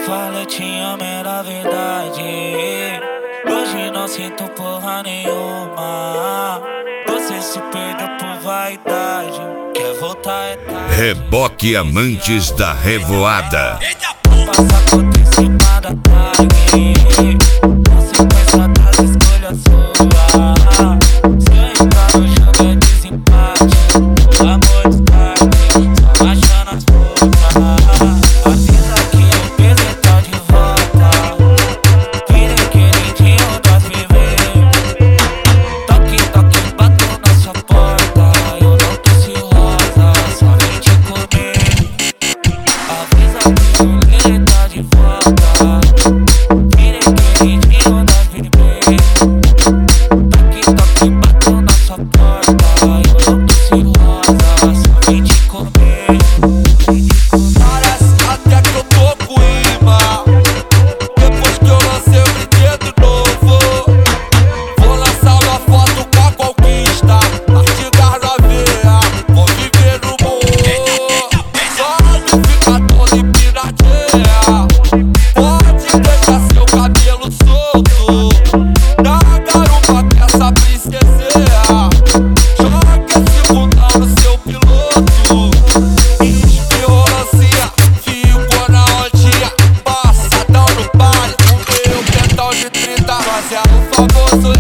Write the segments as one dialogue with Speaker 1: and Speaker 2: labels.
Speaker 1: falei te amo era verdade. Hoje não sinto porra nenhuma. Você se perdeu por vaidade. Quer voltar é tarde.
Speaker 2: Reboque Amantes da Revoada.
Speaker 1: Passa por cima da tarde. Consequência das escolhas suas. Se eu entrar no jogo é desempate. Amor de tarde, só baixando as forças. Avisa que o peso tá de volta. Virei queridinho das viver. Toque, toque, bato na sua porta. Eu não trouxe rosa, só vim te comer. Avisa que o Lili tá de volta. Virei queridinho das viver. Toque, toque, bato na sua porta. Eu não trouxe rosa, só vim te comer.
Speaker 3: Parece até que eu tô com imã. Depois que eu lancei o brinquedo novo, vou lançar uma foto com a conquista. Artigas na veia, vou viver no mundo. Sobe, fica toda empinadinha. Pode deixar seu cabelo solto. Na garupa dessa princesinha. Joga esse bundão no seu piloto. Espirrolancinha, ficou na ondinha. Passadão no baile, o meu pentão de 30. Mas é o famoso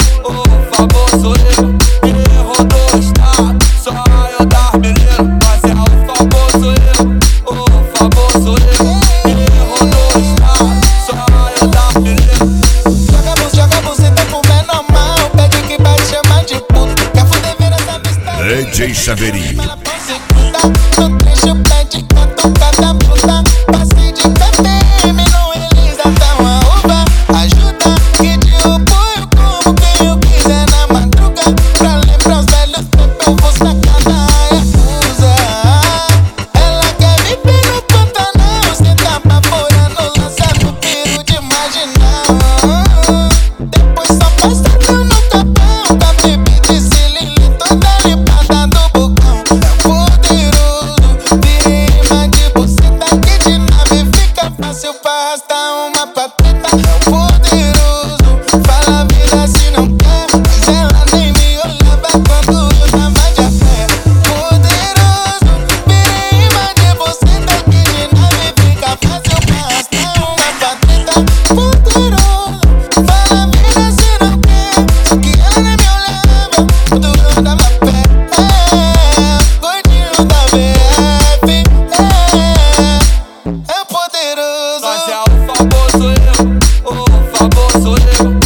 Speaker 3: eu, que rodou o estado. Só eu das meninas. Mas é o famoso eu, que rodou o estado. Só eu das meninas.
Speaker 4: Joga você tá com pé na mão. Pede que vai te chamar de puto. Quer fuder, vira essa vista.
Speaker 2: DJ Chaveirinho.
Speaker 4: Ela conseguiu no trecho, pede catucada puta. Passe de KTM, não elisa tão a uva. Ajuda que te apoio como quem eu quiser na madruga. Pra lembrar os velhos tempos, eu vou sacar da Yakuza. Ela quer viver no Pantanal. Cê tá baforando, lançando piro de marginal. Depois só passando no capão. Com a bebê de cilindro toda limpada do bocão. É poderoso, virei imã de buceta. Que de nave fica fácil pra arrastar uma pateta. É poderoso, fala a vida se não quer. Mas ela nem me olhava quando eu tava de a pé. Poderoso, virei imã de buceta. Que de nave fica fácil pra arrastar uma pateta. Poderoso, fala a vida se não quer. Só que ela nem me olhava quando eu tava a pé. Gordinho da VF, é poderoso.
Speaker 3: Mas é o famoso eu,